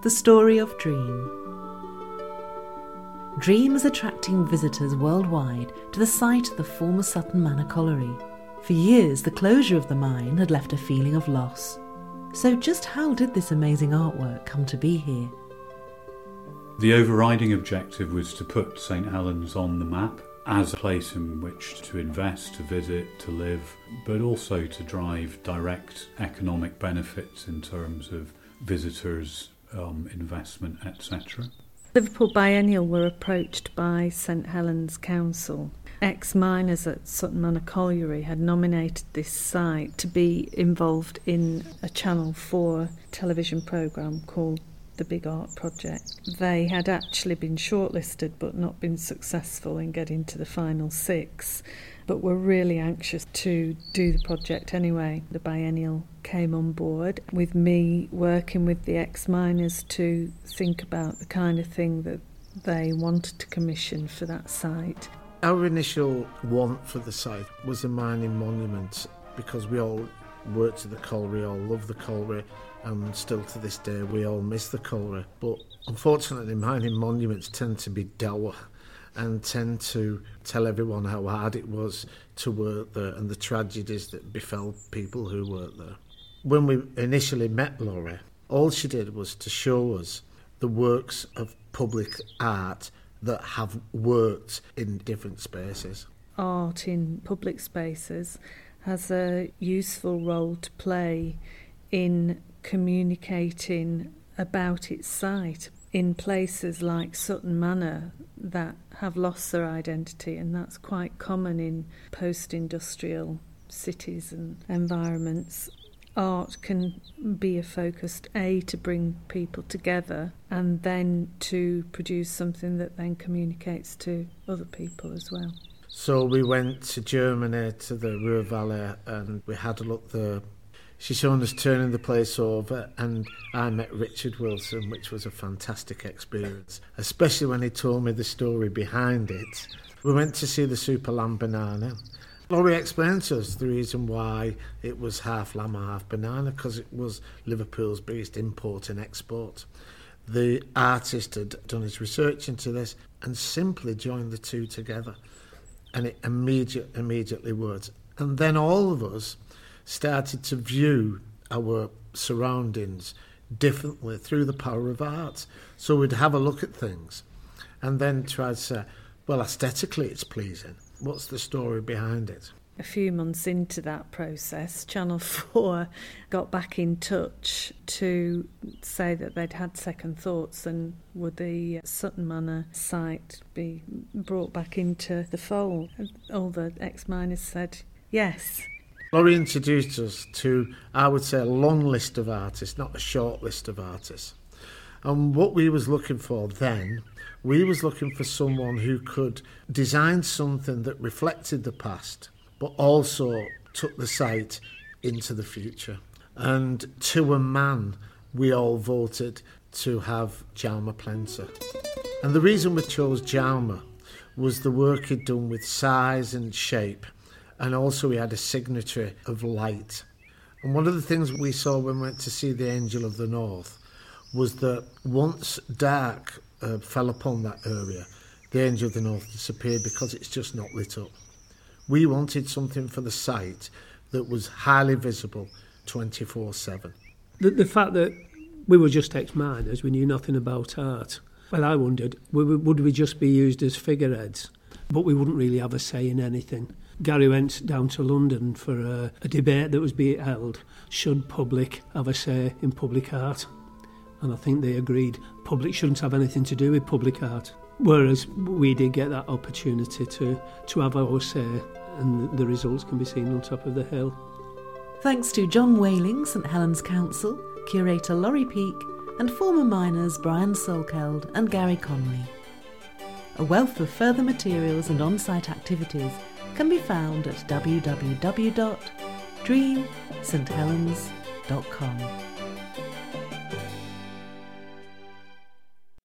The story of Dream. Dream is attracting visitors worldwide to the site of the former Sutton Manor Colliery. For years, the closure of the mine had left a feeling of loss. So just how did this amazing artwork come to be here? The overriding objective was to put St Helens on the map as a place in which to invest, to visit, to live, but also to drive direct economic benefits in terms of visitors, investment, etc. Liverpool Biennial were approached by St Helens Council. Ex-miners at Sutton Manor Colliery had nominated this site to be involved in a Channel 4 television programme called The Big Art Project. They had actually been shortlisted but not been successful in getting to the final 6, but were really anxious to do the project anyway. The Biennial came on board with me working with the ex-miners to think about the kind of thing that they wanted to commission for that site. Our initial want for the site was a mining monument, because we all worked at the colliery, all love the colliery, and still to this day we all miss the colliery. But unfortunately, mining monuments tend to be dour and tend to tell everyone how hard it was to work there and the tragedies that befell people who worked there. When we initially met Laurie, all she did was to show us the works of public art that have worked in different spaces. Art in public spaces has a useful role to play in communicating about its site in places like Sutton Manor that have lost their identity, and that's quite common in post-industrial cities and environments. Art can be a focused to bring people together and then to produce something that then communicates to other people as well. So we went to Germany, to the Ruhr Valley, and we had a look there. She showed us turning the place over, and I met Richard Wilson, which was a fantastic experience, especially when he told me the story behind it. We went to see the Super Lamb Banana. Laurie explained to us the reason why it was half lamb, half banana, because it was Liverpool's biggest import and export. The artist had done his research into this and simply joined the two together, and it immediately worked. And then all of us started to view our surroundings differently through the power of art. So we'd have a look at things and then try to say, well, aesthetically it's pleasing. What's the story behind it? A few months into that process, Channel 4 got back in touch to say that they'd had second thoughts and would the Sutton Manor site be brought back into the fold. All the ex-miners said yes. Laurie introduced us to, I would say, a long list of artists, not a short list of artists. And what we was looking for then, we was looking for someone who could design something that reflected the past, but also took the site into the future. And to a man, we all voted to have Jaume Plenser. And the reason we chose Jaume was the work he'd done with size and shape, and also he had a signature of light. And one of the things we saw when we went to see The Angel of the North was that once dark fell upon that area, the Angel of the North disappeared because it's just not lit up. We wanted something for the site that was highly visible 24/7. The fact that we were just ex-miners, we knew nothing about art. Well, I wondered, would we just be used as figureheads? But we wouldn't really have a say in anything. Gary went down to London for a debate that was being held. Should public have a say in public art? And I think they agreed public shouldn't have anything to do with public art. Whereas we did get that opportunity to have our say, and the results can be seen on top of the hill. Thanks to John Whaling, St Helens Council, curator Laurie Peake, and former miners Brian Solkeld and Gary Conley. A wealth of further materials and on-site activities can be found at www.dreamsthelens.com.